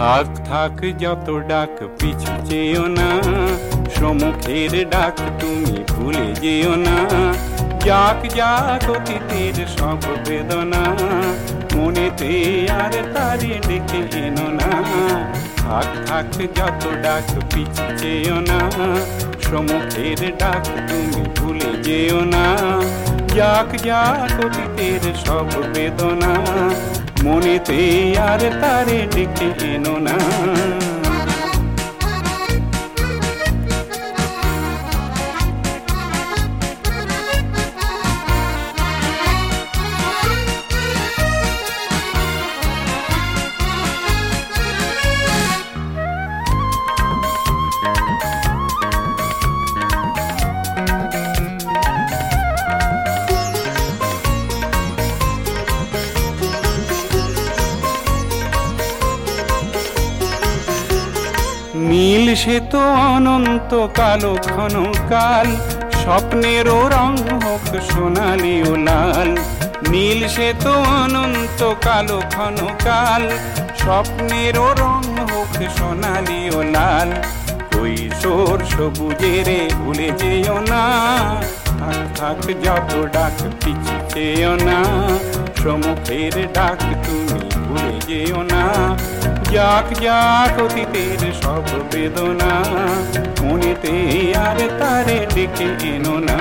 থাক থাক যত ডাক পিছু চেয়েও না, সম্মুখের ডাক তুমি ভুলে যেও না। যাক যাক অতীতের সব বেদনা, মনেতে আর তারে ডেকে এনো না। থাক থাক যত ডাক পিছু চেয়েও না, সম্মুখের ডাক তুমি ভুলে যেও না। যাক যাক অতীতের সব বেদনা, মনেতে আর তারে ডেকে এনো না। নীল সে তো অনন্ত, কালো ঘন কাল, স্বপ্নেরও রং হোক সোনালি ও লাল। নীল সে তো অনন্ত, কালো ঘন কাল, স্বপ্নেরও রং হোক সোনালি ও লাল। কৈশোর সবুজেরে ভুলে যেও না, থাক থাক যত ডাক পিছু চেয়েও না। সম্মুখের ডাক তুমি ভুলে যেও না। যাক যাক অতীতের সব বেদনা, মনেতে আর তারে ডেকে এনো না।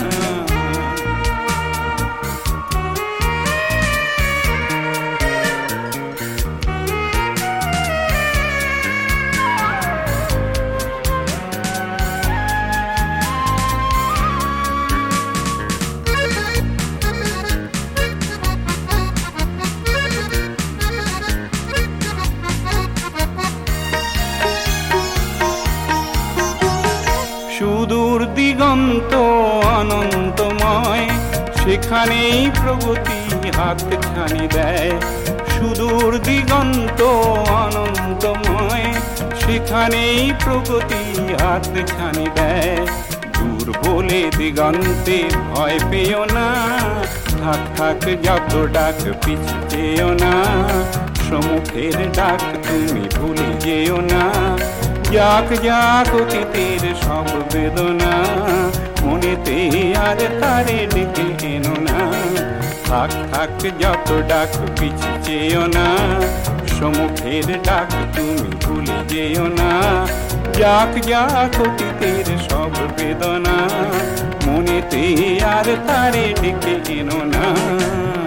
সুদূর দিগন্ত অনন্তময়, সেখানেই প্রগতি হাতছানি দেয়। সুদূর দিগন্ত অনন্তময়, সেখানেই প্রগতি হাতছানি দেয়। দূর বলে দিগন্তে ভয় পেও না, থাক থাক যত ডাক পিছু চেয়েও না। সম্মুখের ডাক তুমি ভুলে যেও না। যাক যাক অতীতের সব বেদনা, মনেতে আর তারে ডেকে এনো না। থাক থাক যত ডাক পিছু চেয়েও না, সম্মুখের ডাক তুমি ভুলে যেও না। যাক যাক অতীতের সব বেদনা, মনেতে আর তারে ডেকে এনো না।